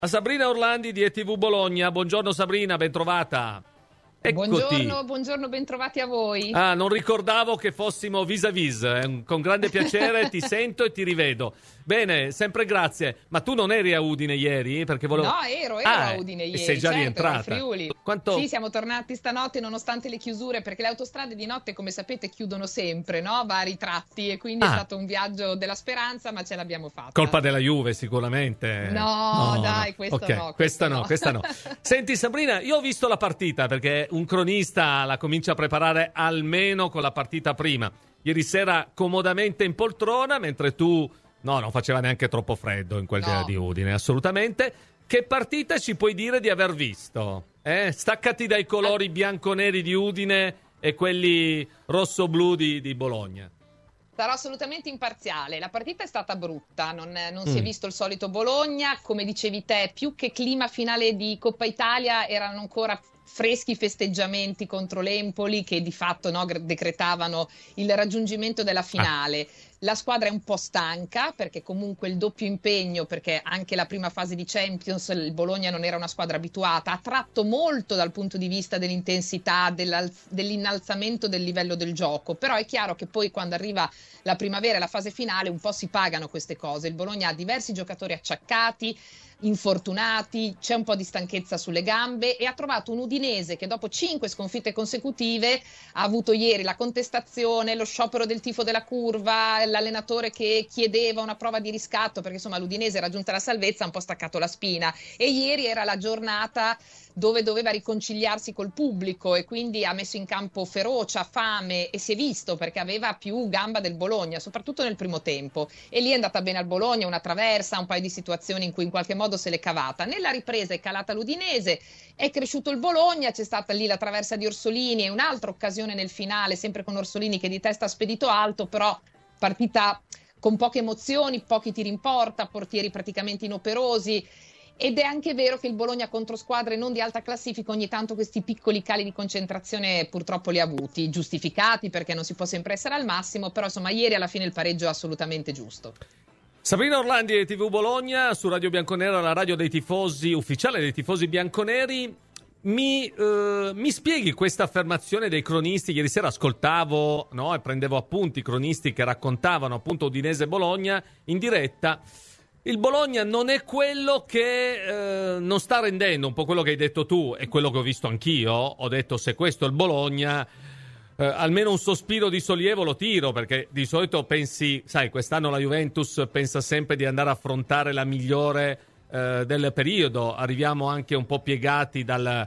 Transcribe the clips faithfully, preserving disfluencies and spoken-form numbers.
A Sabrina Orlandi di E T V Bologna. Buongiorno Sabrina, ben trovata. Eccoti. Buongiorno, buongiorno, bentrovati a voi. Ah, non ricordavo che fossimo vis-à-vis. Eh, con grande piacere ti sento e ti rivedo. Bene, sempre grazie. Ma tu non eri a Udine ieri? Perché volevo... No, ero, ero ah, a Udine ieri. Sei già certo, rientrata. Friuli. Quanto... Sì, siamo tornati stanotte nonostante le chiusure, perché le autostrade di notte, come sapete, chiudono sempre, no? Vari tratti, e quindi ah. è stato un viaggio della speranza, ma ce l'abbiamo fatta. Colpa della Juve sicuramente. No, no dai, no. questo okay. no. Questa no, no. questa no. Senti Sabrina, io ho visto la partita perché un cronista la comincia a preparare almeno con la partita prima. Ieri sera comodamente in poltrona, mentre tu... No, non faceva neanche troppo freddo in quel no. di Udine, assolutamente. Che partita ci puoi dire di aver visto? Eh? Staccati dai colori bianco-neri di Udine e quelli rosso-blu di, di Bologna. Sarò assolutamente imparziale. La partita è stata brutta, non, non mm. si è visto il solito Bologna. Come dicevi te, più che clima finale di Coppa Italia, erano ancora freschi festeggiamenti contro l'Empoli che di fatto no, decretavano il raggiungimento della finale. Ah. La squadra è un po' stanca perché comunque il doppio impegno, perché anche la prima fase di Champions il Bologna non era una squadra abituata, ha tratto molto dal punto di vista dell'intensità, dell'innalzamento del livello del gioco, però è chiaro che poi quando arriva la primavera e la fase finale un po' si pagano queste cose. Il Bologna ha diversi giocatori acciaccati, infortunati, c'è un po' di stanchezza sulle gambe e ha trovato un Udinese che dopo cinque sconfitte consecutive ha avuto ieri la contestazione, lo sciopero del tifo della curva, l'allenatore che chiedeva una prova di riscatto perché insomma l'Udinese era giunta alla salvezza, ha un po' staccato la spina e ieri era la giornata dove doveva riconciliarsi col pubblico e quindi ha messo in campo ferocia, fame e si è visto perché aveva più gamba del Bologna, soprattutto nel primo tempo, e lì è andata bene al Bologna, una traversa, un paio di situazioni in cui in qualche modo se l'è cavata. Nella ripresa è calata l'Udinese, è cresciuto il Bologna, c'è stata lì la traversa di Orsolini e un'altra occasione nel finale, sempre con Orsolini che di testa ha spedito alto, però partita con poche emozioni, pochi tiri in porta, portieri praticamente inoperosi. Ed è anche vero che il Bologna contro squadre non di alta classifica ogni tanto questi piccoli cali di concentrazione purtroppo li ha avuti, giustificati perché non si può sempre essere al massimo, però insomma ieri alla fine il pareggio è assolutamente giusto. Sabrina Orlandi di E T V Bologna su Radio Bianconera, la radio dei tifosi, ufficiale dei tifosi bianconeri. Mi, eh, mi spieghi questa affermazione dei cronisti? Ieri sera ascoltavo, no, e prendevo appunti, cronisti che raccontavano appunto Udinese Bologna in diretta. Il Bologna non è quello che eh, non sta rendendo, un po' quello che hai detto tu e quello che ho visto anch'io. Ho detto se questo è il Bologna, eh, almeno un sospiro di sollievo lo tiro, perché di solito pensi, sai, quest'anno la Juventus pensa sempre di andare a affrontare la migliore eh, del periodo. Arriviamo anche un po' piegati dal,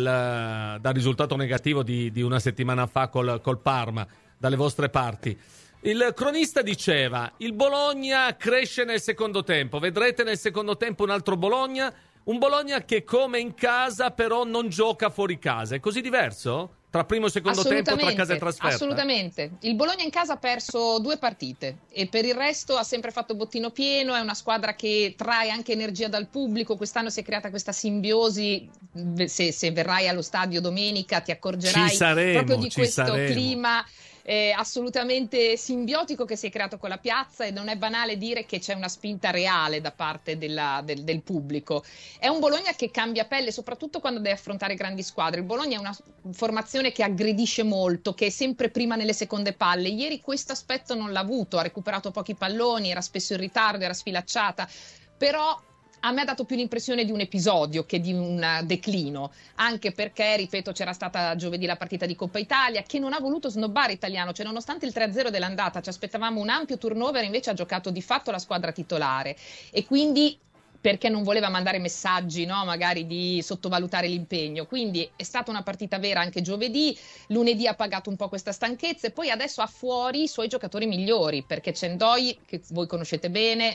dal, dal risultato negativo di, di una settimana fa col, col Parma, dalle vostre parti. Il cronista diceva, il Bologna cresce nel secondo tempo, vedrete nel secondo tempo un altro Bologna, un Bologna che come in casa però non gioca fuori casa. È così diverso? Tra primo e secondo tempo, tra casa e trasferta? Assolutamente. Il Bologna in casa ha perso due partite e per il resto ha sempre fatto bottino pieno, è una squadra che trae anche energia dal pubblico, quest'anno si è creata questa simbiosi, se, se verrai allo stadio domenica ti accorgerai ci saremo, proprio di ci questo saremo. clima Eh, assolutamente simbiotico che si è creato con la piazza, e non è banale dire che c'è una spinta reale da parte della, del, del pubblico. È un Bologna che cambia pelle soprattutto quando deve affrontare grandi squadre. Il Bologna è una formazione che aggredisce molto, che è sempre prima nelle seconde palle. Ieri questo aspetto non l'ha avuto, ha recuperato pochi palloni, era spesso in ritardo, era sfilacciata, però a me ha dato più l'impressione di un episodio che di un declino, anche perché, ripeto, c'era stata giovedì la partita di Coppa Italia che non ha voluto snobbare Italiano, cioè nonostante il tre a zero dell'andata ci aspettavamo un ampio turnover, invece ha giocato di fatto la squadra titolare e quindi perché non voleva mandare messaggi, no, magari di sottovalutare l'impegno. Quindi è stata una partita vera anche giovedì, lunedì ha pagato un po' questa stanchezza e poi adesso ha fuori i suoi giocatori migliori, perché Cendoi, che voi conoscete bene,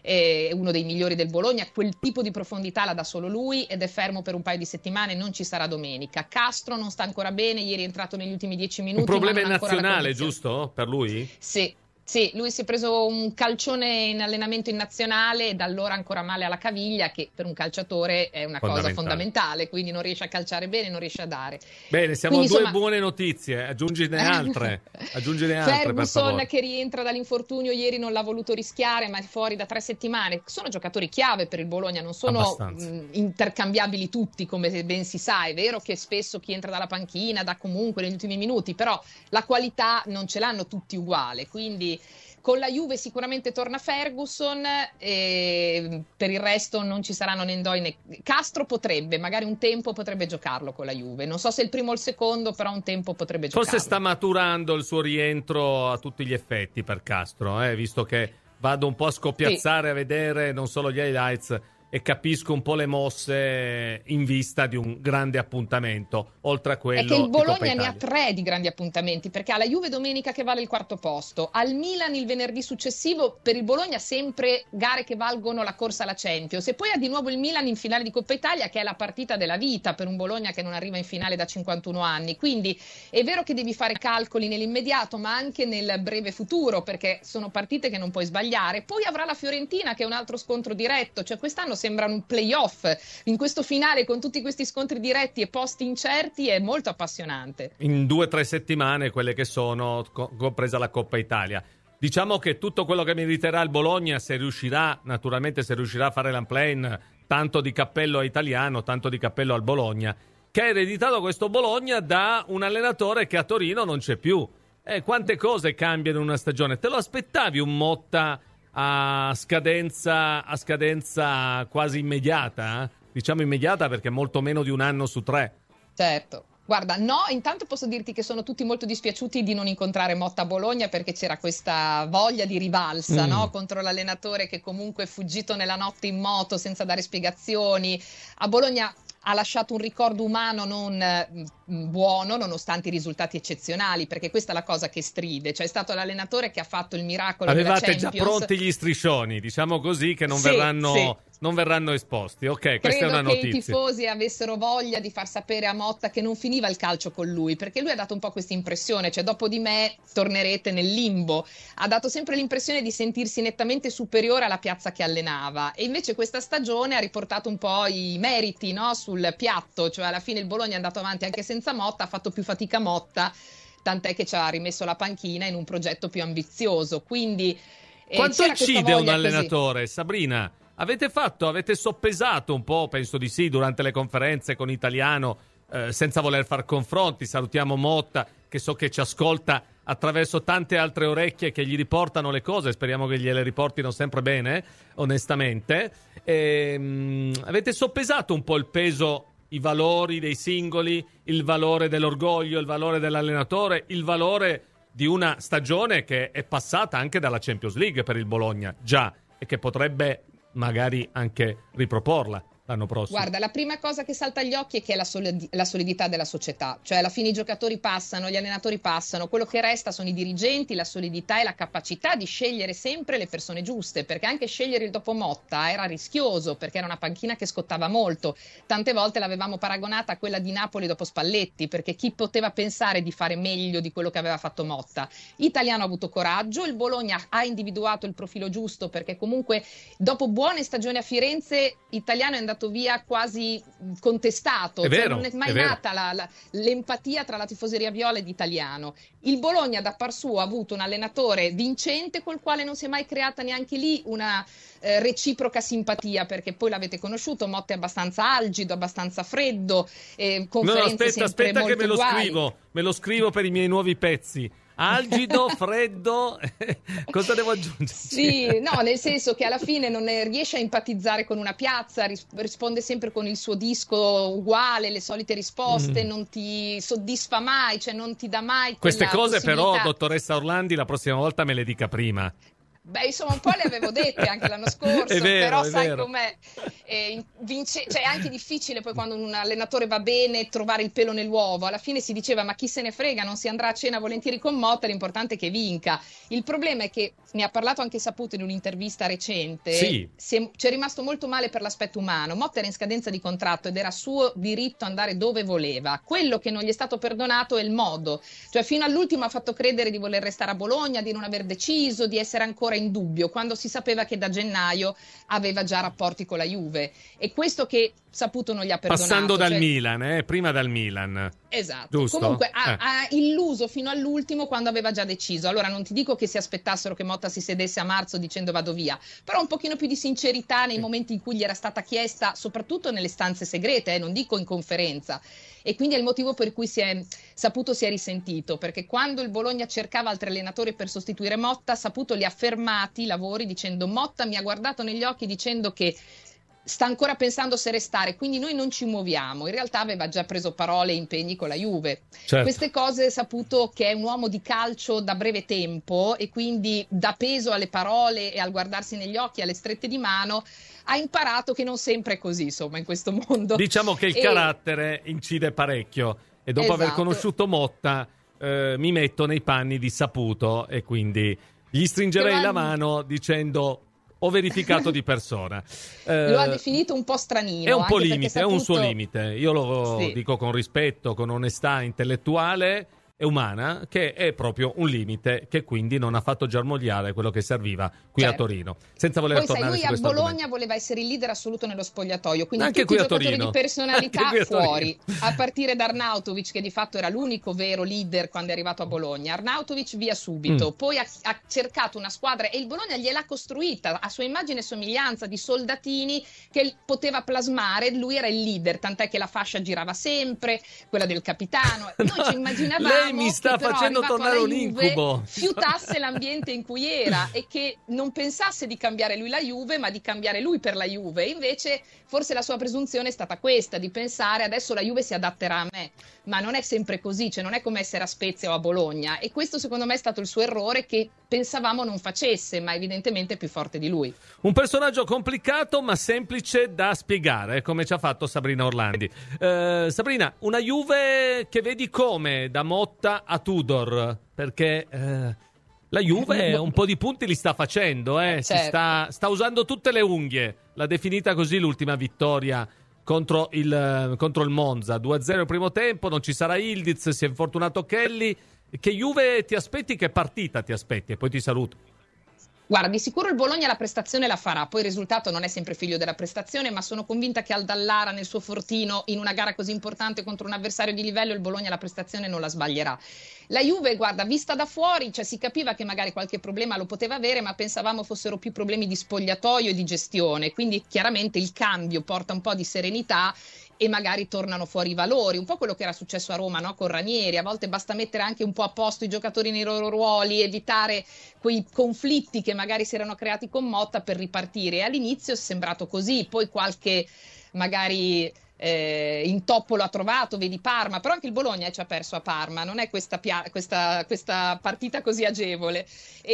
è uno dei migliori del Bologna, quel tipo di profondità la dà solo lui ed è fermo per un paio di settimane, non ci sarà domenica. Castro non sta ancora bene, ieri è entrato negli ultimi dieci minuti. Un problema nazionale, giusto? Per lui? Sì. Sì, lui si è preso un calcione in allenamento in nazionale e da allora ancora male alla caviglia, che per un calciatore è una cosa fondamentale, quindi non riesce a calciare bene, non riesce a dare. Bene, siamo quindi, a due insomma... buone notizie, aggiungine altre. Aggiungine altre, Ferguson che rientra dall'infortunio ieri non l'ha voluto rischiare, ma è fuori da tre settimane. Sono giocatori chiave per il Bologna, non sono mh, intercambiabili tutti, come ben si sa. È vero che spesso chi entra dalla panchina dà comunque negli ultimi minuti, però la qualità non ce l'hanno tutti uguale, quindi con la Juve sicuramente torna Ferguson, e per il resto non ci saranno né Ndoi né Castro. Potrebbe, magari un tempo potrebbe giocarlo con la Juve, non so se il primo o il secondo, però un tempo potrebbe giocarlo. Forse sta maturando il suo rientro a tutti gli effetti per Castro, eh, visto che vado un po' a scoppiazzare, sì, a vedere non solo gli highlights e capisco un po' le mosse in vista di un grande appuntamento, oltre a quello è che il Bologna ne ha tre di grandi appuntamenti, perché ha la Juve domenica che vale il quarto posto, al Milan il venerdì successivo. Per il Bologna sempre gare che valgono la corsa alla Champions, e poi ha di nuovo il Milan in finale di Coppa Italia, che è la partita della vita per un Bologna che non arriva in finale da cinquantuno anni. Quindi è vero che devi fare calcoli nell'immediato, ma anche nel breve futuro, perché sono partite che non puoi sbagliare. Poi avrà la Fiorentina, che è un altro scontro diretto, cioè quest'anno sembrano un playoff in questo finale con tutti questi scontri diretti e posti incerti. È molto appassionante in due o tre settimane, quelle che sono, compresa la Coppa Italia. Diciamo che tutto quello che meriterà il Bologna, se riuscirà, naturalmente se riuscirà a fare l'unplane, tanto di cappello a Italiano, tanto di cappello al Bologna, che ha ereditato questo Bologna da un allenatore che a Torino non c'è più. Eh, quante cose cambiano in una stagione. Te lo aspettavi un Motta a scadenza a scadenza quasi immediata, eh? Diciamo immediata, perché molto meno di un anno su tre. Certo. Guarda, no, intanto posso dirti che sono tutti molto dispiaciuti di non incontrare Motta a Bologna, perché c'era questa voglia di rivalsa, mm. no? Contro l'allenatore che comunque è fuggito nella notte in moto senza dare spiegazioni. A Bologna ha lasciato un ricordo umano non eh, buono, nonostante i risultati eccezionali, perché questa è la cosa che stride. Cioè è stato l'allenatore che ha fatto il miracolo della Avevate Champions. già pronti gli striscioni, diciamo così, che non sì, verranno... Sì. non verranno esposti. Ok, questa Credo è una notizia. Che i tifosi avessero voglia di far sapere a Motta che non finiva il calcio con lui, perché lui ha dato un po' questa impressione, cioè dopo di me tornerete nel limbo. Ha dato sempre l'impressione di sentirsi nettamente superiore alla piazza che allenava, e invece questa stagione ha riportato un po' i meriti, no, sul piatto. Cioè alla fine il Bologna è andato avanti anche senza Motta, ha fatto più fatica Motta, tant'è che ci ha rimesso la panchina in un progetto più ambizioso. Quindi eh, quanto incide un allenatore, così. Sabrina? Avete fatto, avete soppesato un po', penso di sì, durante le conferenze con Italiano, eh, senza voler far confronti. Salutiamo Motta, che so che ci ascolta attraverso tante altre orecchie che gli riportano le cose, speriamo che gliele riportino sempre bene, onestamente. E, mh, avete soppesato un po' il peso, i valori dei singoli, il valore dell'orgoglio, il valore dell'allenatore, il valore di una stagione che è passata anche dalla Champions League per il Bologna, già, e che potrebbe magari anche riproporla l'anno prossimo. Guarda, la prima cosa che salta agli occhi è che è la, solid- la solidità della società, cioè alla fine i giocatori passano, gli allenatori passano, quello che resta sono i dirigenti, la solidità e la capacità di scegliere sempre le persone giuste, perché anche scegliere il dopo Motta era rischioso, perché era una panchina che scottava molto. Tante volte l'avevamo paragonata a quella di Napoli dopo Spalletti, perché chi poteva pensare di fare meglio di quello che aveva fatto Motta? Italiano ha avuto coraggio, il Bologna ha individuato il profilo giusto, perché comunque dopo buone stagioni a Firenze Italiano è andato via quasi contestato, è vero, cioè non è mai è nata la, la, l'empatia tra la tifoseria viola ed Italiano. Il Bologna da par suo ha avuto un allenatore vincente col quale non si è mai creata neanche lì una eh, reciproca simpatia, perché poi l'avete conosciuto, Motta è abbastanza algido, abbastanza freddo, eh, conferenze no, aspetta, sempre aspetta molto che me lo uguali. scrivo, me lo scrivo per i miei nuovi pezzi. Algido, freddo, cosa devo aggiungere? Sì, no, nel senso che alla fine non è, riesce a empatizzare con una piazza, ris- risponde sempre con il suo disco uguale, le solite risposte, mm. non ti soddisfa mai, cioè non ti dà mai queste cose. Però, dottoressa Orlandi, la prossima volta me le dica prima. Beh, insomma, un po' le avevo dette anche l'anno scorso, vero, però sai vero. com'è, eh, vince, cioè è anche difficile poi quando un allenatore va bene trovare il pelo nell'uovo. Alla fine si diceva ma chi se ne frega, non si andrà a cena volentieri con Motta, l'importante è che vinca. Il problema è che, ne ha parlato anche Saputo in un'intervista recente, sì. si è, ci è rimasto molto male per l'aspetto umano. Motta era in scadenza di contratto ed era suo diritto andare dove voleva. Quello che non gli è stato perdonato è il modo, cioè fino all'ultimo ha fatto credere di voler restare a Bologna, di non aver deciso, di essere ancora in dubbio, quando si sapeva che da gennaio aveva già rapporti con la Juve. E questo che Saputo non gli ha perdonato. Passando dal cioè... Milan, eh? prima dal Milan. Esatto. Giusto? Comunque ha, eh. ha illuso fino all'ultimo quando aveva già deciso. Allora non ti dico che si aspettassero che Motta si sedesse a marzo dicendo vado via, però un pochino più di sincerità nei momenti in cui gli era stata chiesta, soprattutto nelle stanze segrete, eh, non dico in conferenza. E quindi è il motivo per cui si è, Saputo si è risentito, perché quando il Bologna cercava altri allenatori per sostituire Motta, Saputo li ha fermati i lavori dicendo Motta mi ha guardato negli occhi dicendo che sta ancora pensando se restare, quindi noi non ci muoviamo. In realtà aveva già preso parole e impegni con la Juve. Certo. Queste cose Saputo, che è un uomo di calcio da breve tempo e quindi dà peso alle parole e al guardarsi negli occhi, alle strette di mano, ha imparato che non sempre è così, insomma, in questo mondo. Diciamo che il e... carattere incide parecchio e dopo esatto. aver conosciuto Motta eh, mi metto nei panni di Saputo e quindi gli stringerei Lo la ha- mano dicendo ho verificato di persona. Eh, Lo ha definito un po' stranino. È un po' anche perché limite, è un suo Saputo- limite. Io lo Sì. dico con rispetto, con onestà intellettuale e umana, che è proprio un limite che quindi non ha fatto germogliare quello che serviva qui Certo. a Torino. Senza voler Poi sai, tornare lui su a questo Bologna argomento. voleva essere il leader assoluto nello spogliatoio, quindi Anche tutti qui i a giocatori Torino. di personalità Anche qui a Torino. fuori, a partire da Arnautovic, che di fatto era l'unico vero leader quando è arrivato a Bologna. Arnautovic via subito, Mm. poi ha, ha cercato una squadra e il Bologna gliel'ha costruita a sua immagine e somiglianza di soldatini che poteva plasmare. Lui era il leader, tant'è che la fascia girava sempre, quella del capitano. Noi No, ci immaginavamo lei mi sta che però facendo arrivato tornare alla un Juve incubo. fiutasse l'ambiente in cui era e che non pensasse di cambiare lui la Juve, ma di cambiare lui per la Juve. Invece forse la sua presunzione è stata questa, di pensare adesso la Juve si adatterà a me, ma non è sempre così, cioè non è come essere a Spezia o a Bologna, e questo secondo me è stato il suo errore, che pensavamo non facesse, ma evidentemente è più forte di lui. Un personaggio complicato ma semplice da spiegare, come ci ha fatto Sabrina Orlandi. Eh, Sabrina, una Juve che vedi come da Motta a Tudor, perché eh, la Juve un po' di punti li sta facendo, eh? Si Certo. sta, sta usando tutte le unghie, l'ha definita così l'ultima vittoria contro il, contro il Monza, due a zero il primo tempo, non ci sarà Ildiz, si è infortunato Kelly. Che Juve ti aspetti, che partita ti aspetti? E poi ti saluto. Guarda, di sicuro il Bologna la prestazione la farà, poi il risultato non è sempre figlio della prestazione, ma sono convinta che Aldallara nel suo fortino, in una gara così importante contro un avversario di livello, il Bologna la prestazione non la sbaglierà. La Juve, guarda, vista da fuori, cioè si capiva che magari qualche problema lo poteva avere, ma pensavamo fossero più problemi di spogliatoio e di gestione, quindi chiaramente il cambio porta un po' di serenità e magari tornano fuori i valori, un po' quello che era successo a Roma, no? Con Ranieri. A volte basta mettere anche un po' a posto i giocatori nei loro ruoli, evitare quei conflitti che magari si erano creati con Motta per ripartire, e all'inizio è sembrato così, poi qualche magari eh, intoppo lo ha trovato, vedi Parma, però anche il Bologna ci ha perso a Parma, non è questa, pia- questa, questa partita così agevole,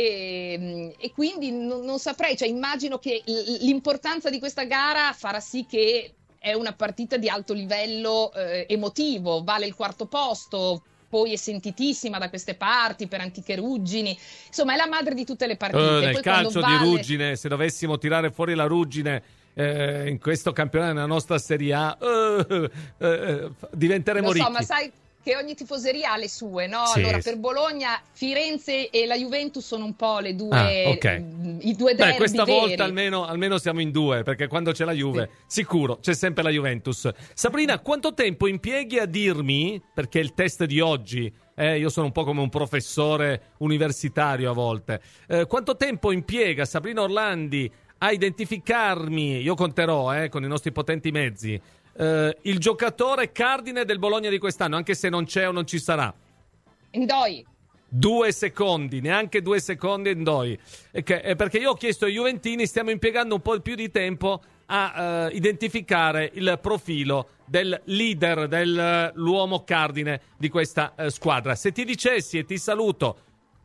e, e quindi non, non saprei, cioè immagino che l'importanza di questa gara farà sì che è una partita di alto livello eh, emotivo, vale il quarto posto, poi è sentitissima da queste parti per antiche ruggine, insomma è la madre di tutte le partite. Eh, nel poi calcio vale... di ruggine, se dovessimo tirare fuori la ruggine eh, in questo campionato, nella nostra Serie A, eh, eh, diventeremo Lo so, ricchi. ma sai che ogni tifoseria ha le sue, no? Sì, Allora, sì. per Bologna, Firenze e la Juventus sono un po' le due, Ah, ok. i due derby Beh, questa veri. volta almeno, almeno siamo in due, perché quando c'è la Juve, Sì. sicuro, c'è sempre la Juventus. Sabrina, quanto tempo impieghi a dirmi, perché il test di oggi, eh, io sono un po' come un professore universitario a volte, eh, quanto tempo impiega Sabrina Orlandi a identificarmi, io conterò eh, con i nostri potenti mezzi, eh, il giocatore cardine del Bologna di quest'anno, anche se non c'è o non ci sarà? Ndoi. Due secondi, neanche due secondi Ndoi. E che- eh, perché io ho chiesto ai Juventini, stiamo impiegando un po' più di tempo a eh, identificare il profilo del leader, dell'uomo cardine di questa eh, squadra. Se ti dicessi, e ti saluto,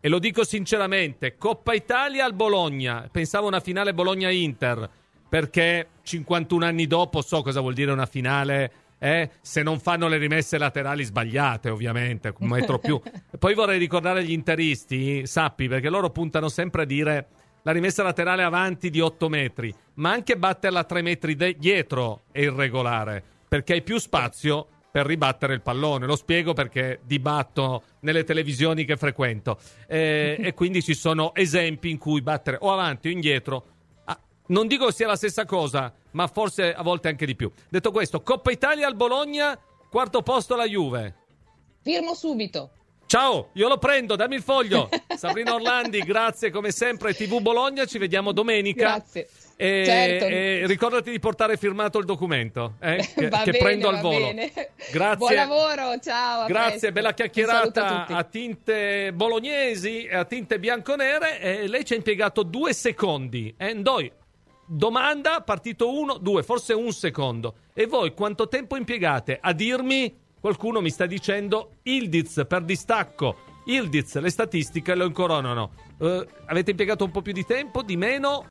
e lo dico sinceramente, Coppa Italia al Bologna, pensavo una finale Bologna-Inter, perché cinquantuno anni dopo so cosa vuol dire una finale, eh? Se non fanno le rimesse laterali sbagliate, ovviamente, un metro più. Poi vorrei ricordare agli interisti, sappi, perché loro puntano sempre a dire la rimessa laterale avanti di otto metri, ma anche batterla a tre metri de- dietro è irregolare, perché hai più spazio per ribattere il pallone. Lo spiego perché dibatto nelle televisioni che frequento. Eh, e quindi ci sono esempi in cui battere o avanti o indietro. Ah, non dico sia la stessa cosa, ma forse a volte anche di più. Detto questo, Coppa Italia al Bologna, quarto posto la Juve. Firmo subito. Ciao, io lo prendo, dammi il foglio. Sabrina Orlandi, grazie come sempre. T V Bologna, ci vediamo domenica. Grazie. E, Certo. e ricordati di portare firmato il documento, eh, che, va che bene, prendo al va volo. bene. Grazie. Buon lavoro, ciao. a Grazie, presto. bella Un saluto chiacchierata a a tinte bolognesi e a tinte bianconere. E lei ci ha impiegato due secondi. Eh, Ndoi, domanda, partito uno, due, forse un secondo. E voi quanto tempo impiegate a dirmi? Qualcuno mi sta dicendo Ildiz per distacco. Ildiz, le statistiche lo incoronano. Uh, avete impiegato un po' più di tempo, di meno?